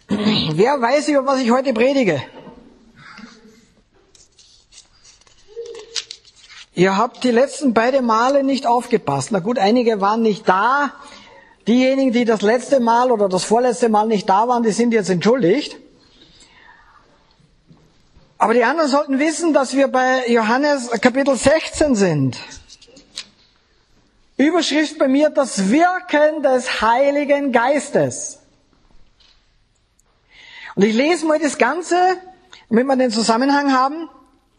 Wer weiß, über was ich heute predige? Ihr habt die letzten beiden Male nicht aufgepasst. Na gut, einige waren nicht da. Diejenigen, die das letzte Mal oder das vorletzte Mal nicht da waren, die sind jetzt entschuldigt. Aber die anderen sollten wissen, dass wir bei Johannes Kapitel 16 sind. Überschrift bei mir, das Wirken des Heiligen Geistes. Und ich lese mal das Ganze, damit wir den Zusammenhang haben.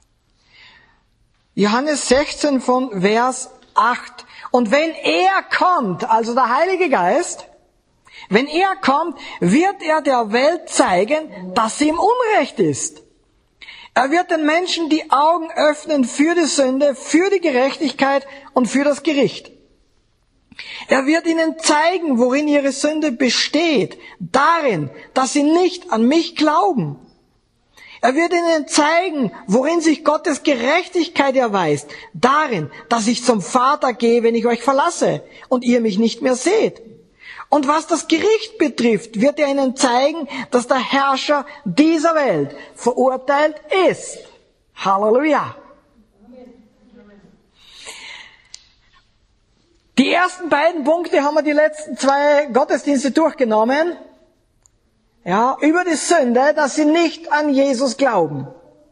Johannes 16 von Vers 8. Und wenn er kommt, also der Heilige Geist, wenn er kommt, wird er der Welt zeigen, dass sie im Unrecht ist. Er wird den Menschen die Augen öffnen für die Sünde, für die Gerechtigkeit und für das Gericht. Er wird ihnen zeigen, worin ihre Sünde besteht, darin, dass sie nicht an mich glauben. Er wird ihnen zeigen, worin sich Gottes Gerechtigkeit erweist, darin, dass ich zum Vater gehe, wenn ich euch verlasse und ihr mich nicht mehr seht. Und was das Gericht betrifft, wird er ihnen zeigen, dass der Herrscher dieser Welt verurteilt ist. Halleluja! Die ersten beiden Punkte haben wir die letzten 2 Gottesdienste durchgenommen. Ja, über die Sünde, dass sie nicht an Jesus glauben.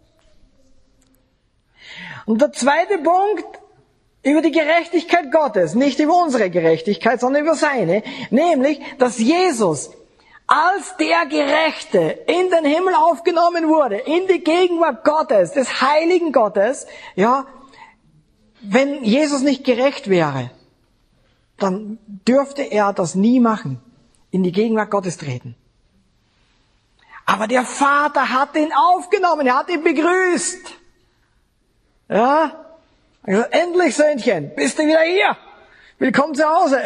Und der zweite Punkt, über die Gerechtigkeit Gottes, nicht über unsere Gerechtigkeit, sondern über seine, nämlich, dass Jesus als der Gerechte in den Himmel aufgenommen wurde, in die Gegenwart Gottes, des heiligen Gottes, ja, wenn Jesus nicht gerecht wäre, dann dürfte er das nie machen, in die Gegenwart Gottes treten. Aber der Vater hat ihn aufgenommen, er hat ihn begrüßt. Ja, also, endlich Söhnchen, bist du wieder hier? Willkommen zu Hause.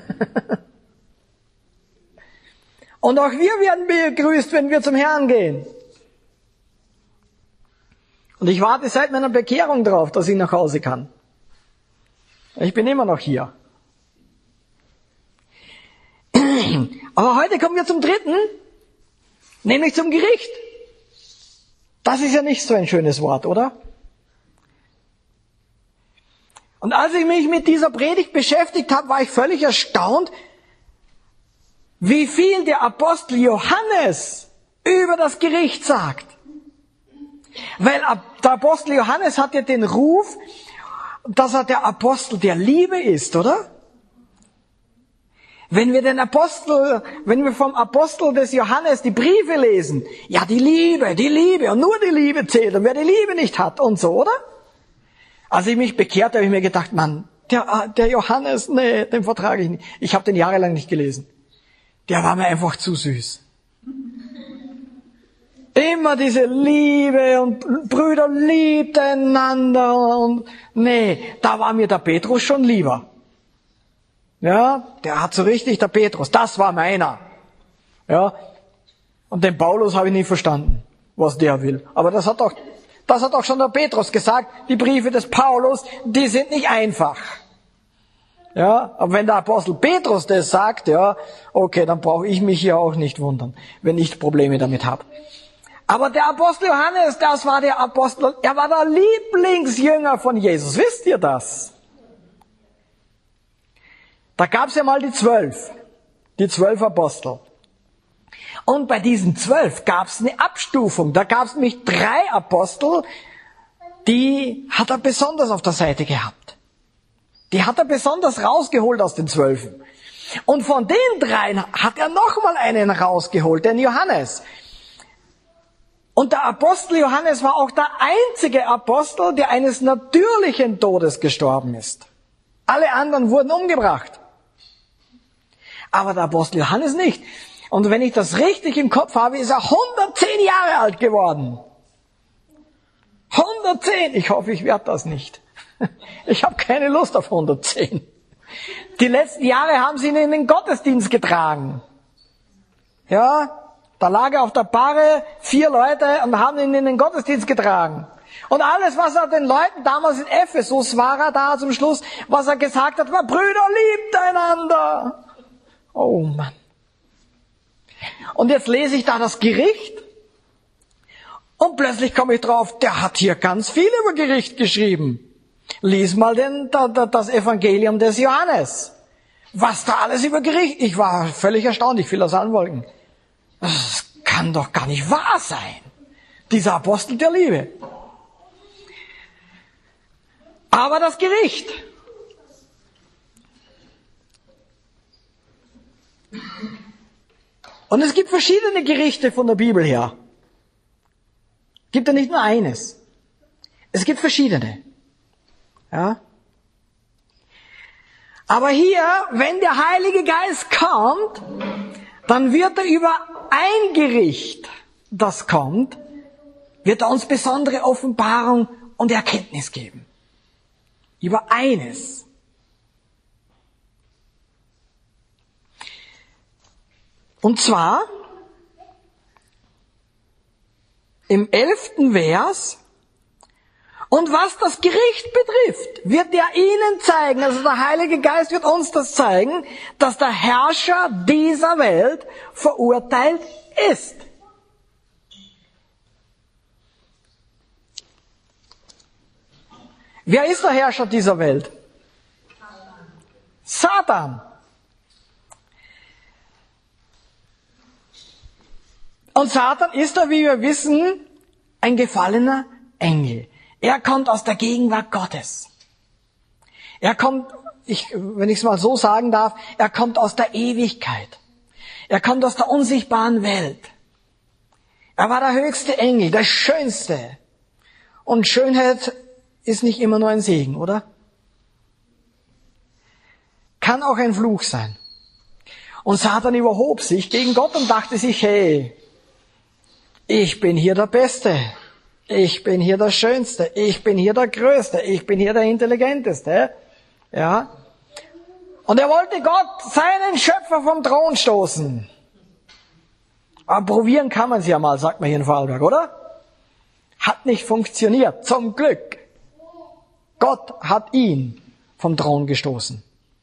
Und auch wir werden begrüßt, wenn wir zum Herrn gehen. Und ich warte seit meiner Bekehrung drauf, dass ich nach Hause kann. Ich bin immer noch hier. Aber heute kommen wir zum dritten, nämlich zum Gericht. Das ist ja nicht so ein schönes Wort, oder? Und als ich mich mit dieser Predigt beschäftigt habe, war ich völlig erstaunt, wie viel der Apostel Johannes über das Gericht sagt. Weil der Apostel Johannes hat ja den Ruf, dass er der Apostel der Liebe ist, oder? Wenn wir vom Apostel des Johannes die Briefe lesen, ja, die Liebe, und nur die Liebe zählt, und wer die Liebe nicht hat, und so, oder? Als ich mich bekehrte, habe ich mir gedacht, Mann, der Johannes, nee, den vertrage ich nicht. Ich habe den jahrelang nicht gelesen. Der war mir einfach zu süß. Immer diese Liebe und Brüder liebt einander und nee, da war mir der Petrus schon lieber. Ja, der hat so richtig, der Petrus, das war meiner. Ja, und den Paulus habe ich nicht verstanden, was der will. Aber das hat auch schon der Petrus gesagt, die Briefe des Paulus, die sind nicht einfach. Ja, aber wenn der Apostel Petrus das sagt, ja, okay, dann brauche ich mich hier auch nicht wundern, wenn ich Probleme damit habe. Aber der Apostel Johannes, das war der Apostel, er war der Lieblingsjünger von Jesus. Wisst ihr das? Da gab es ja mal die 12 Apostel. Und bei diesen 12 gab es eine Abstufung. Da gab es nämlich 3 Apostel, die hat er besonders auf der Seite gehabt. Die hat er besonders rausgeholt aus den 12. Und von den 3 hat er nochmal einen rausgeholt, den Johannes. Und der Apostel Johannes war auch der einzige Apostel, der eines natürlichen Todes gestorben ist. Alle anderen wurden umgebracht. Aber der Apostel Johannes nicht. Und wenn ich das richtig im Kopf habe, ist er 110 Jahre alt geworden. 110! Ich hoffe, ich werde das nicht. Ich habe keine Lust auf 110. Die letzten Jahre haben sie ihn in den Gottesdienst getragen. Ja, da lag er auf der Bahre, 4 Leute, und haben ihn in den Gottesdienst getragen. Und alles, was er den Leuten damals in Ephesus war, er da zum Schluss, was er gesagt hat, war, Brüder, liebt einander. Oh Mann. Und jetzt lese ich da das Gericht und plötzlich komme ich drauf, der hat hier ganz viel über Gericht geschrieben. Lies mal das Evangelium des Johannes. Was da alles über Gericht. Ich war völlig erstaunt, ich fiel aus allen Wolken. Das kann doch gar nicht wahr sein. Dieser Apostel der Liebe. Aber das Gericht. Und es gibt verschiedene Gerichte von der Bibel her. Es gibt ja nicht nur eines. Es gibt verschiedene. Ja. Aber hier, wenn der Heilige Geist kommt, dann wird er über ein Gericht, das kommt, wird er uns besondere Offenbarung und Erkenntnis geben. Über eines. Und zwar im 11. Vers. Und was das Gericht betrifft, wird er ihnen zeigen, also der Heilige Geist wird uns das zeigen, dass der Herrscher dieser Welt verurteilt ist. Wer ist der Herrscher dieser Welt? Satan. Und Satan ist da, wie wir wissen, ein gefallener Engel. Er kommt aus der Gegenwart Gottes. Er kommt, wenn ich es mal so sagen darf, er kommt aus der Ewigkeit. Er kommt aus der unsichtbaren Welt. Er war der höchste Engel, der schönste. Und Schönheit ist nicht immer nur ein Segen, oder? Kann auch ein Fluch sein. Und Satan überhob sich gegen Gott und dachte sich, hey, ich bin hier der Beste. Ich bin hier der Schönste, ich bin hier der Größte, ich bin hier der Intelligenteste. Ja. Und er wollte Gott, seinen Schöpfer, vom Thron stoßen. Aber probieren kann man es ja mal, sagt man hier in Vorarlberg, oder? Hat nicht funktioniert, zum Glück. Gott hat ihn vom Thron gestoßen.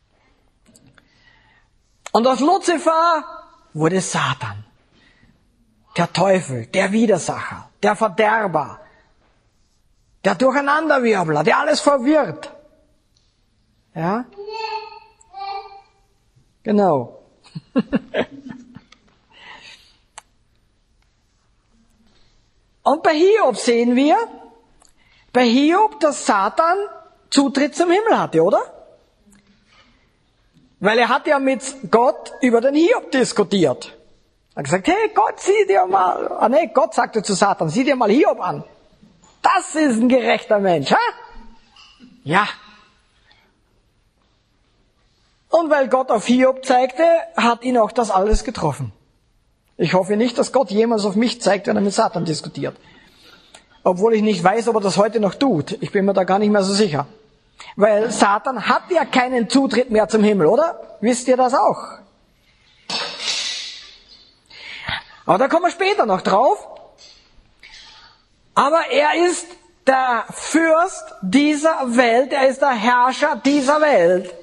Und aus Luzifer wurde Satan. Der Teufel, der Widersacher, der Verderber, der Durcheinanderwirbler, der alles verwirrt. Ja? Genau. Und bei Hiob sehen wir, bei Hiob, dass Satan Zutritt zum Himmel hatte, oder? Weil er hat ja mit Gott über den Hiob diskutiert. Er hat gesagt, hey Gott, sieh dir mal, Gott sagte zu Satan, sieh dir mal Hiob an. Das ist ein gerechter Mensch, hä? Ja. Und weil Gott auf Hiob zeigte, hat ihn auch das alles getroffen. Ich hoffe nicht, dass Gott jemals auf mich zeigt, wenn er mit Satan diskutiert. Obwohl ich nicht weiß, ob er das heute noch tut. Ich bin mir da gar nicht mehr so sicher. Weil Satan hat ja keinen Zutritt mehr zum Himmel, oder? Wisst ihr das auch? Aber da kommen wir später noch drauf. Aber er ist der Fürst dieser Welt, er ist der Herrscher dieser Welt.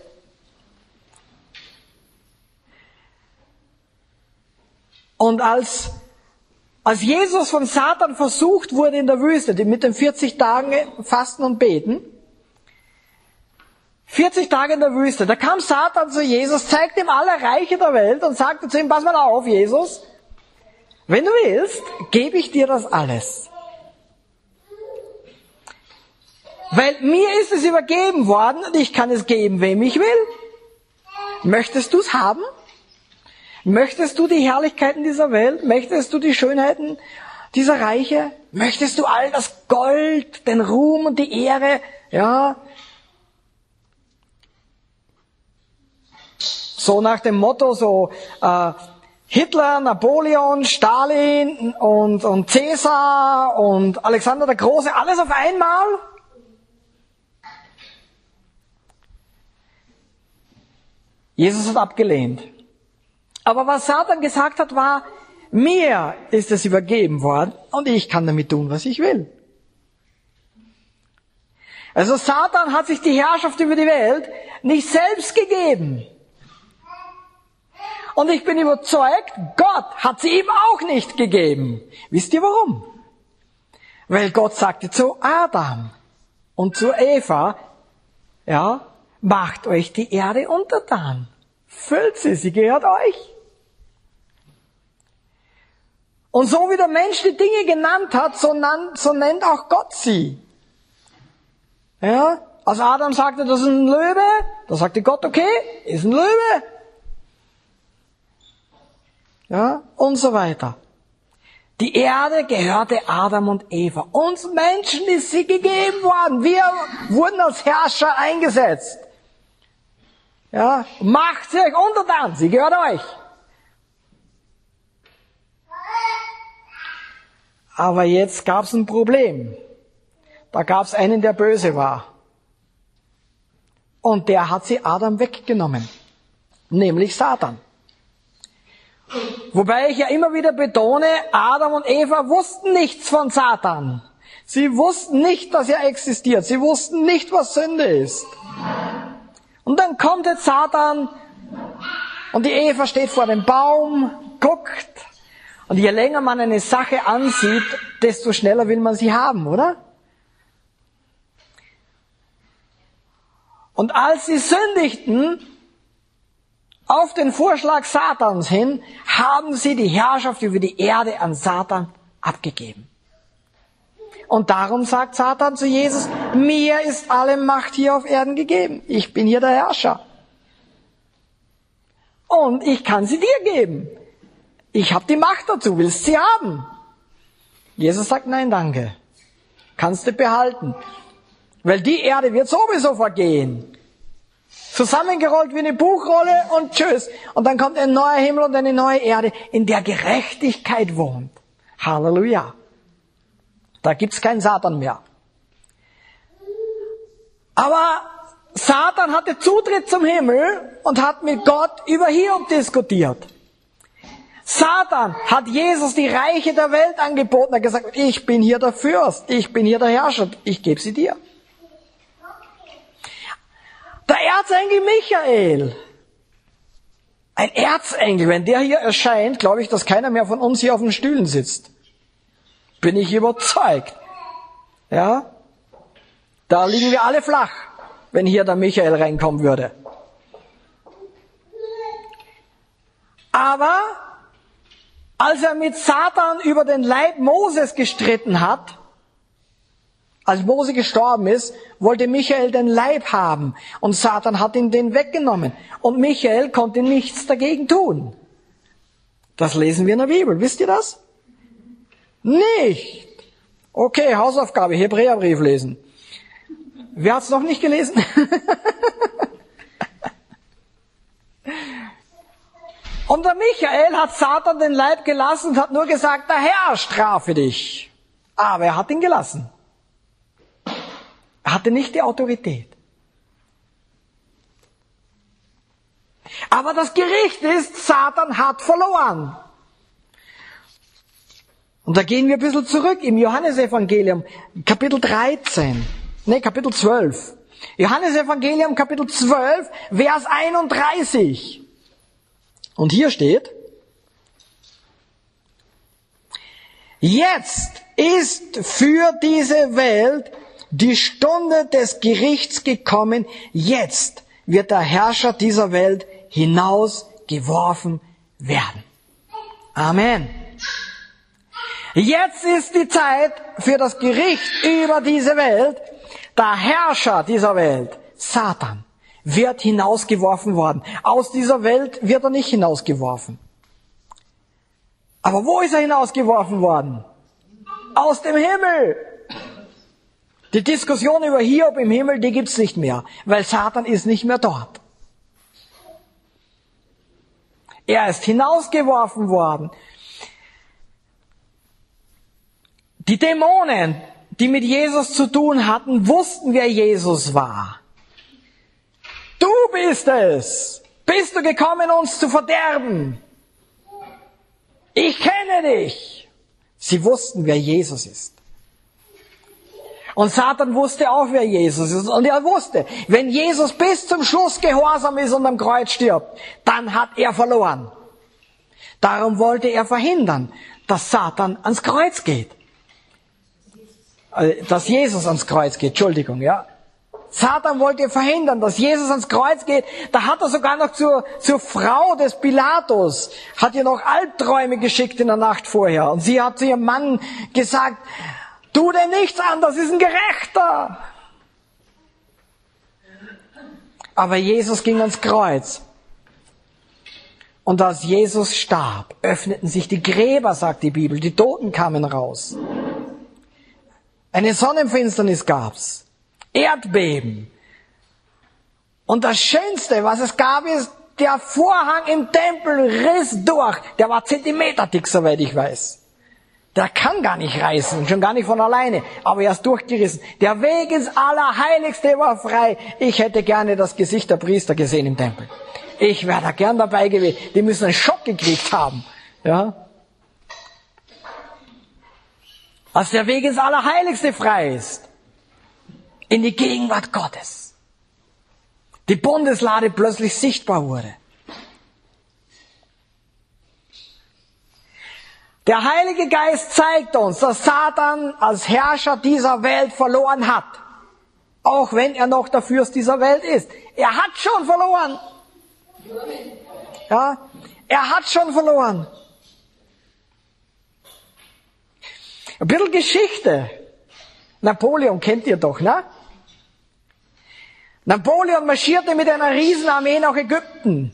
Und als Jesus von Satan versucht wurde in der Wüste, mit den 40 Tagen Fasten und Beten, 40 Tage in der Wüste, da kam Satan zu Jesus, zeigte ihm alle Reiche der Welt und sagte zu ihm, pass mal auf, Jesus, wenn du willst, gebe ich dir das alles. Weil mir ist es übergeben worden und ich kann es geben, wem ich will. Möchtest du es haben? Möchtest du die Herrlichkeiten dieser Welt? Möchtest du die Schönheiten dieser Reiche? Möchtest du all das Gold, den Ruhm und die Ehre? Ja. So nach dem Motto, Hitler, Napoleon, Stalin und Cäsar und Alexander der Große, alles auf einmal? Jesus hat abgelehnt. Aber was Satan gesagt hat, war, mir ist es übergeben worden und ich kann damit tun, was ich will. Also Satan hat sich die Herrschaft über die Welt nicht selbst gegeben. Und ich bin überzeugt, Gott hat sie ihm auch nicht gegeben. Wisst ihr warum? Weil Gott sagte zu Adam und zu Eva, ja, macht euch die Erde untertan. Füllt sie gehört euch. Und so wie der Mensch die Dinge genannt hat, so nennt auch Gott sie. Ja, als Adam sagte, das ist ein Löwe, da sagte Gott, okay, ist ein Löwe. Ja, und so weiter. Die Erde gehörte Adam und Eva. Uns Menschen ist sie gegeben worden. Wir wurden als Herrscher eingesetzt. Ja, macht sie euch untertan, sie gehört euch. Aber jetzt gab's ein Problem. Da gab's einen, der böse war. Und der hat sie Adam weggenommen. Nämlich Satan. Wobei ich ja immer wieder betone, Adam und Eva wussten nichts von Satan. Sie wussten nicht, dass er existiert. Sie wussten nicht, was Sünde ist. Und dann kommt jetzt Satan und die Eva steht vor dem Baum, guckt. Und je länger man eine Sache ansieht, desto schneller will man sie haben, oder? Und als sie sündigten, auf den Vorschlag Satans hin, haben sie die Herrschaft über die Erde an Satan abgegeben. Und darum sagt Satan zu Jesus, mir ist alle Macht hier auf Erden gegeben. Ich bin hier der Herrscher. Und ich kann sie dir geben. Ich habe die Macht dazu, willst sie haben? Jesus sagt, nein, danke. Kannst du behalten. Weil die Erde wird sowieso vergehen. Zusammengerollt wie eine Buchrolle und tschüss. Und dann kommt ein neuer Himmel und eine neue Erde, in der Gerechtigkeit wohnt. Halleluja. Da gibt's keinen Satan mehr. Aber Satan hatte Zutritt zum Himmel und hat mit Gott über Hiob diskutiert. Satan hat Jesus die Reiche der Welt angeboten. Er hat gesagt, ich bin hier der Fürst, ich bin hier der Herrscher, ich gebe sie dir. Der Erzengel Michael, ein Erzengel, wenn der hier erscheint, glaube ich, dass keiner mehr von uns hier auf den Stühlen sitzt. Bin ich überzeugt. Ja? Da liegen wir alle flach, wenn hier der Michael reinkommen würde. Aber als er mit Satan über den Leib Moses gestritten hat, als Mose gestorben ist, wollte Michael den Leib haben und Satan hat ihm den weggenommen. Und Michael konnte nichts dagegen tun. Das lesen wir in der Bibel. Wisst ihr das? Nicht. Okay, Hausaufgabe, Hebräerbrief lesen. Wer hat's noch nicht gelesen? Und der Michael hat Satan den Leib gelassen und hat nur gesagt, der Herr strafe dich. Aber er hat ihn gelassen. Er hatte nicht die Autorität. Aber das Gericht ist, Satan hat verloren. Und da gehen wir ein bisschen zurück im Johannesevangelium, Kapitel 12. Johannesevangelium, Kapitel 12, Vers 31. Und hier steht, jetzt ist für diese Welt die Stunde des Gerichts gekommen, jetzt wird der Herrscher dieser Welt hinausgeworfen werden. Amen. Jetzt ist die Zeit für das Gericht über diese Welt. Der Herrscher dieser Welt, Satan, wird hinausgeworfen worden. Aus dieser Welt wird er nicht hinausgeworfen. Aber wo ist er hinausgeworfen worden? Aus dem Himmel. Die Diskussion über Hiob im Himmel, die gibt's nicht mehr, weil Satan ist nicht mehr dort. Er ist hinausgeworfen worden. Die Dämonen, die mit Jesus zu tun hatten, wussten, wer Jesus war. Du bist es. Bist du gekommen, uns zu verderben? Ich kenne dich. Sie wussten, wer Jesus ist. Und Satan wusste auch, wer Jesus ist. Und er wusste, wenn Jesus bis zum Schluss gehorsam ist und am Kreuz stirbt, dann hat er verloren. Darum wollte er verhindern, dass Satan ans Kreuz geht. Dass Jesus ans Kreuz geht, Entschuldigung, ja. Satan wollte verhindern, dass Jesus ans Kreuz geht. Da hat er sogar noch zur Frau des Pilatus, hat ihr noch Albträume geschickt in der Nacht vorher. Und sie hat zu ihrem Mann gesagt, tu dir nichts an, das ist ein Gerechter. Aber Jesus ging ans Kreuz. Und als Jesus starb, öffneten sich die Gräber, sagt die Bibel. Die Toten kamen raus. Eine Sonnenfinsternis gab's. Erdbeben. Und das Schönste, was es gab, ist, der Vorhang im Tempel riss durch. Der war zentimeterdick, soweit ich weiß. Der kann gar nicht reißen, schon gar nicht von alleine, aber er ist durchgerissen. Der Weg ins Allerheiligste war frei. Ich hätte gerne das Gesicht der Priester gesehen im Tempel. Ich wäre da gern dabei gewesen. Die müssen einen Schock gekriegt haben. Ja? Als der Weg ins Allerheiligste frei ist. In die Gegenwart Gottes. Die Bundeslade plötzlich sichtbar wurde. Der Heilige Geist zeigt uns, dass Satan als Herrscher dieser Welt verloren hat. Auch wenn er noch der Fürst dieser Welt ist. Er hat schon verloren. Ja, er hat schon verloren. Ein bisschen Geschichte. Napoleon kennt ihr doch, ne? Napoleon marschierte mit einer Riesenarmee nach Ägypten.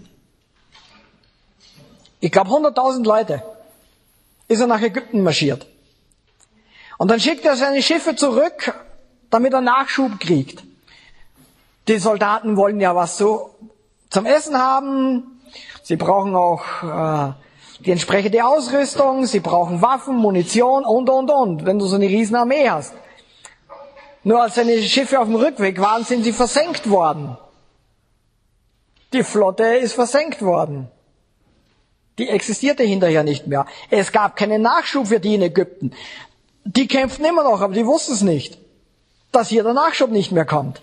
Ich glaube 100.000 Leute. Ist er nach Ägypten marschiert. Und dann schickt er seine Schiffe zurück, damit er Nachschub kriegt. Die Soldaten wollen ja was so zum Essen haben. Sie brauchen auch die entsprechende Ausrüstung. Sie brauchen Waffen, Munition und. Wenn du so eine Riesenarmee hast. Nur als seine Schiffe auf dem Rückweg waren, sind sie versenkt worden. Die Flotte ist versenkt worden. Die existierte hinterher nicht mehr. Es gab keinen Nachschub für die in Ägypten. Die kämpften immer noch, aber die wussten es nicht, dass hier der Nachschub nicht mehr kommt.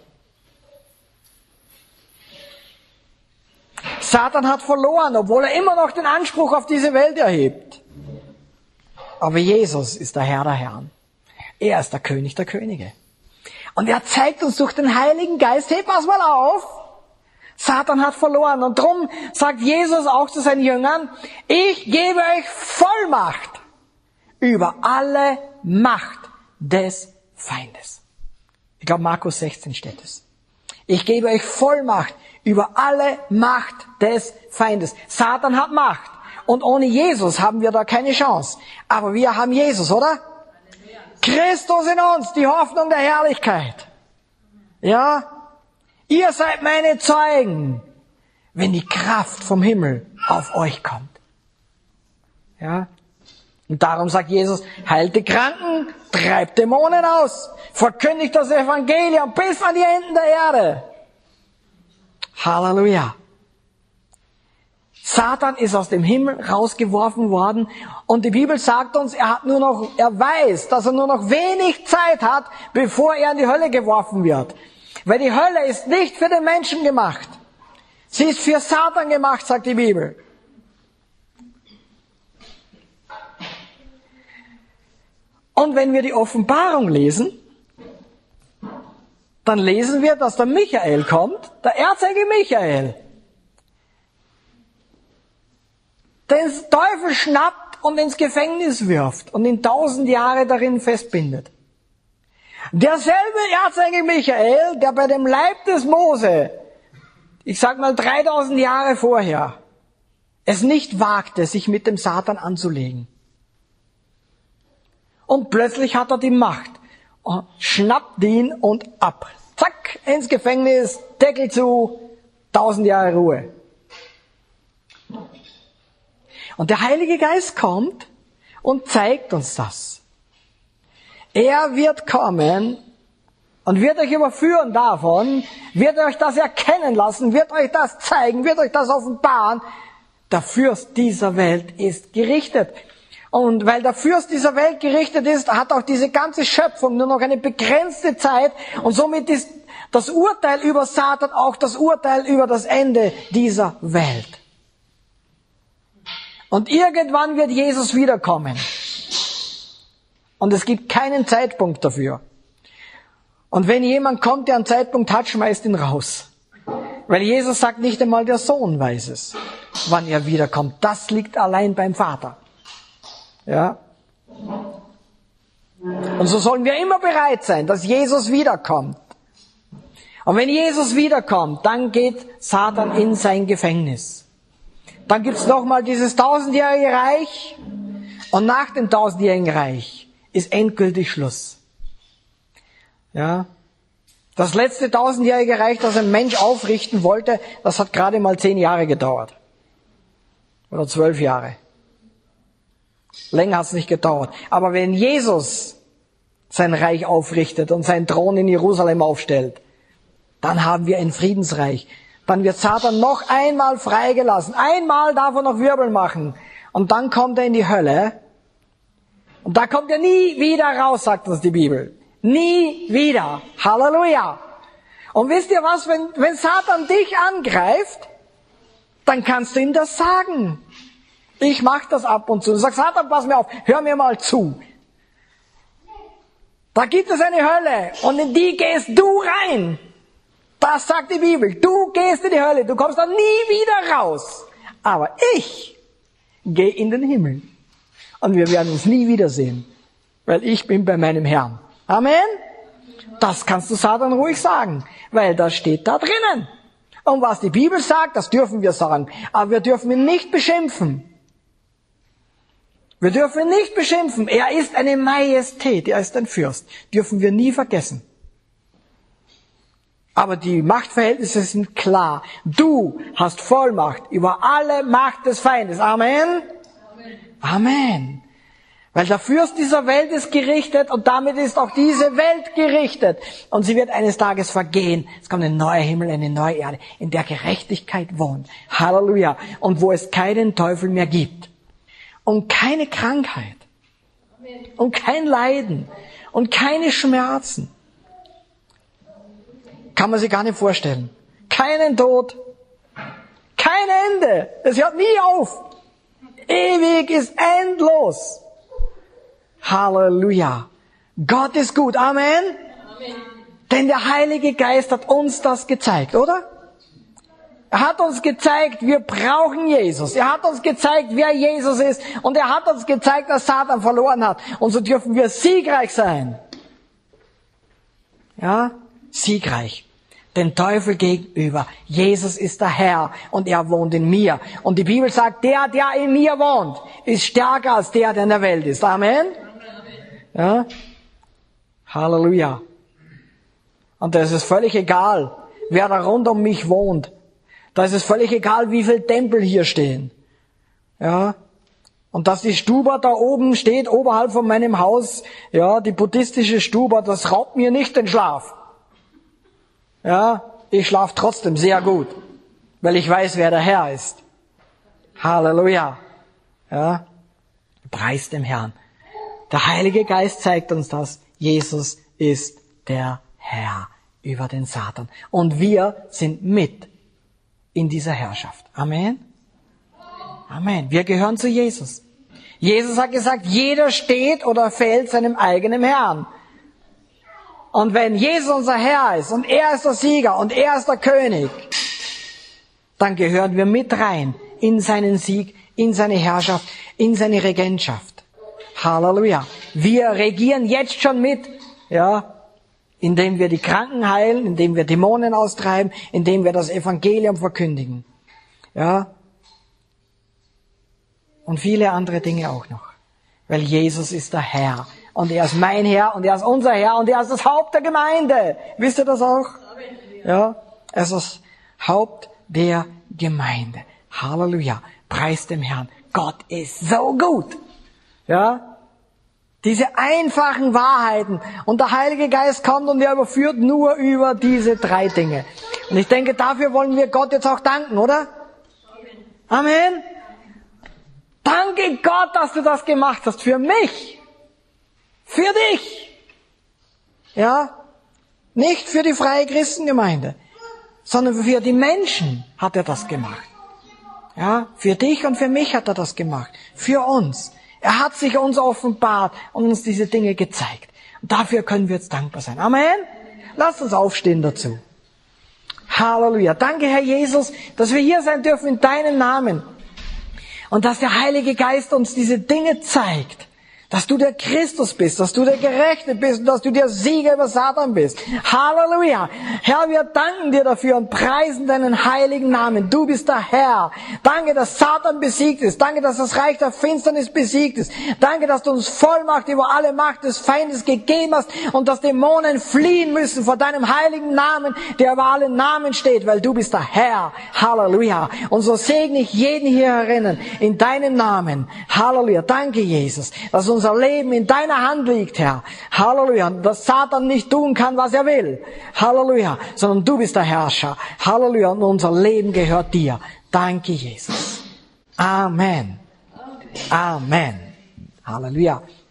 Satan hat verloren, obwohl er immer noch den Anspruch auf diese Welt erhebt. Aber Jesus ist der Herr der Herren. Er ist der König der Könige. Und er zeigt uns durch den Heiligen Geist, hey, pass mal auf, Satan hat verloren. Und darum sagt Jesus auch zu seinen Jüngern, ich gebe euch Vollmacht über alle Macht des Feindes. Ich glaube, Markus 16 steht es. Ich gebe euch Vollmacht über alle Macht des Feindes. Satan hat Macht. Und ohne Jesus haben wir da keine Chance. Aber wir haben Jesus, oder? Christus in uns, die Hoffnung der Herrlichkeit. Ja? Ihr seid meine Zeugen, wenn die Kraft vom Himmel auf euch kommt. Ja? Und darum sagt Jesus, heilt die Kranken, treibt Dämonen aus, verkündigt das Evangelium bis an die Enden der Erde. Halleluja. Satan ist aus dem Himmel rausgeworfen worden und die Bibel sagt uns, er weiß, dass er nur noch wenig Zeit hat, bevor er in die Hölle geworfen wird. Weil die Hölle ist nicht für den Menschen gemacht. Sie ist für Satan gemacht, sagt die Bibel. Und wenn wir die Offenbarung lesen, dann lesen wir, dass der Michael kommt, der Erzengel Michael, den Teufel schnappt und ins Gefängnis wirft und ihn 1000 Jahre darin festbindet. Derselbe Erzengel Michael, der bei dem Leib des Mose, ich sag mal 3000 Jahre vorher, es nicht wagte, sich mit dem Satan anzulegen. Und plötzlich hat er die Macht, schnappt ihn und ab. Zack, ins Gefängnis, Deckel zu, 1000 Jahre Ruhe. Und der Heilige Geist kommt und zeigt uns das. Er wird kommen und wird euch überführen davon, wird euch das erkennen lassen, wird euch das zeigen, wird euch das offenbaren. Der Fürst dieser Welt ist gerichtet. Und weil der Fürst dieser Welt gerichtet ist, hat auch diese ganze Schöpfung nur noch eine begrenzte Zeit und somit ist das Urteil über Satan auch das Urteil über das Ende dieser Welt. Und irgendwann wird Jesus wiederkommen. Und es gibt keinen Zeitpunkt dafür. Und wenn jemand kommt, der einen Zeitpunkt hat, schmeißt ihn raus. Weil Jesus sagt, nicht einmal der Sohn weiß es, wann er wiederkommt. Das liegt allein beim Vater. Ja. Und so sollen wir immer bereit sein, dass Jesus wiederkommt. Und wenn Jesus wiederkommt, dann geht Satan in sein Gefängnis. Dann gibt's nochmal dieses 1000-jährige Reich. Und nach dem 1000-jährigen Reich ist endgültig Schluss. Ja. Das letzte 1000-jährige Reich, das ein Mensch aufrichten wollte, das hat gerade mal 10 Jahre gedauert. Oder 12 Jahre. Länger hat's nicht gedauert. Aber wenn Jesus sein Reich aufrichtet und seinen Thron in Jerusalem aufstellt, dann haben wir ein Friedensreich. Dann wird Satan noch einmal freigelassen. Einmal darf er noch Wirbel machen. Und dann kommt er in die Hölle. Und da kommt er nie wieder raus, sagt uns die Bibel. Nie wieder. Halleluja. Und wisst ihr was, wenn Satan dich angreift, dann kannst du ihm das sagen. Ich mache das ab und zu. Du sagst, Satan, pass mir auf, hör mir mal zu. Da gibt es eine Hölle und in die gehst du rein. Das sagt die Bibel. Du gehst in die Hölle, du kommst da nie wieder raus. Aber ich gehe in den Himmel. Und wir werden uns nie wiedersehen, weil ich bin bei meinem Herrn. Amen? Das kannst du Satan ruhig sagen, weil das steht da drinnen. Und was die Bibel sagt, das dürfen wir sagen. Aber wir dürfen ihn nicht beschimpfen. Wir dürfen ihn nicht beschimpfen. Er ist eine Majestät, er ist ein Fürst. Dürfen wir nie vergessen. Aber die Machtverhältnisse sind klar. Du hast Vollmacht über alle Macht des Feindes. Amen? Amen. Weil der Fürst dieser Welt ist gerichtet und damit ist auch diese Welt gerichtet. Und sie wird eines Tages vergehen. Es kommt ein neuer Himmel, eine neue Erde, in der Gerechtigkeit wohnt. Halleluja. Und wo es keinen Teufel mehr gibt. Und keine Krankheit. Und kein Leiden. Und keine Schmerzen. Kann man sich gar nicht vorstellen. Keinen Tod. Kein Ende. Es hört nie auf. Ewig ist endlos. Halleluja. Gott ist gut. Amen. Amen. Denn der Heilige Geist hat uns das gezeigt, oder? Er hat uns gezeigt, wir brauchen Jesus. Er hat uns gezeigt, wer Jesus ist. Und er hat uns gezeigt, dass Satan verloren hat. Und so dürfen wir siegreich sein. Ja, siegreich. Den Teufel gegenüber. Jesus ist der Herr und er wohnt in mir. Und die Bibel sagt, der in mir wohnt, ist stärker als der in der Welt ist. Amen. Ja? Halleluja. Und da ist es völlig egal, wer da rund um mich wohnt. Da ist es völlig egal, wie viele Tempel hier stehen. Ja? Und dass die Stuba da oben steht, oberhalb von meinem Haus, ja, die buddhistische Stuba, das raubt mir nicht den Schlaf. Ja, ich schlafe trotzdem sehr gut, weil ich weiß, wer der Herr ist. Halleluja. Ja, preis dem Herrn. Der Heilige Geist zeigt uns das. Jesus ist der Herr über den Satan. Und wir sind mit in dieser Herrschaft. Amen. Amen. Wir gehören zu Jesus. Jesus hat gesagt, jeder steht oder fällt seinem eigenen Herrn. Und wenn Jesus unser Herr ist und er ist der Sieger und er ist der König, dann gehören wir mit rein in seinen Sieg, in seine Herrschaft, in seine Regentschaft. Halleluja. Wir regieren jetzt schon mit, ja, indem wir die Kranken heilen, indem wir Dämonen austreiben, indem wir das Evangelium verkündigen. Ja. Und viele andere Dinge auch noch. Weil Jesus ist der Herr. Und er ist mein Herr und er ist unser Herr und er ist das Haupt der Gemeinde. Wisst ihr das auch? Ja, er ist das Haupt der Gemeinde. Halleluja. Preis dem Herrn. Gott ist so gut. Ja, diese einfachen Wahrheiten. Und der Heilige Geist kommt und er überführt nur über diese 3 Dinge. Und ich denke, dafür wollen wir Gott jetzt auch danken, oder? Amen. Danke Gott, dass du das gemacht hast für mich. Für dich. Ja, nicht für die Freie Christengemeinde, sondern für die Menschen hat er das gemacht. Ja, für dich und für mich hat er das gemacht. Für uns. Er hat sich uns offenbart und uns diese Dinge gezeigt. Und dafür können wir jetzt dankbar sein. Amen. Lasst uns aufstehen dazu. Halleluja. Danke, Herr Jesus, dass wir hier sein dürfen in deinem Namen. Und dass der Heilige Geist uns diese Dinge zeigt. Dass du der Christus bist, dass du der Gerechte bist und dass du der Sieger über Satan bist. Halleluja. Herr, wir danken dir dafür und preisen deinen heiligen Namen. Du bist der Herr. Danke, dass Satan besiegt ist. Danke, dass das Reich der Finsternis besiegt ist. Danke, dass du uns Vollmacht über alle Macht des Feindes gegeben hast und dass Dämonen fliehen müssen vor deinem heiligen Namen, der über alle Namen steht, weil du bist der Herr. Halleluja. Und so segne ich jeden hier herinnen in deinem Namen. Halleluja. Danke, Jesus, dass unser Leben in deiner Hand liegt, Herr. Halleluja. Dass Satan nicht tun kann, was er will. Halleluja. Sondern du bist der Herrscher. Halleluja. Und unser Leben gehört dir. Danke, Jesus. Amen. Amen. Halleluja.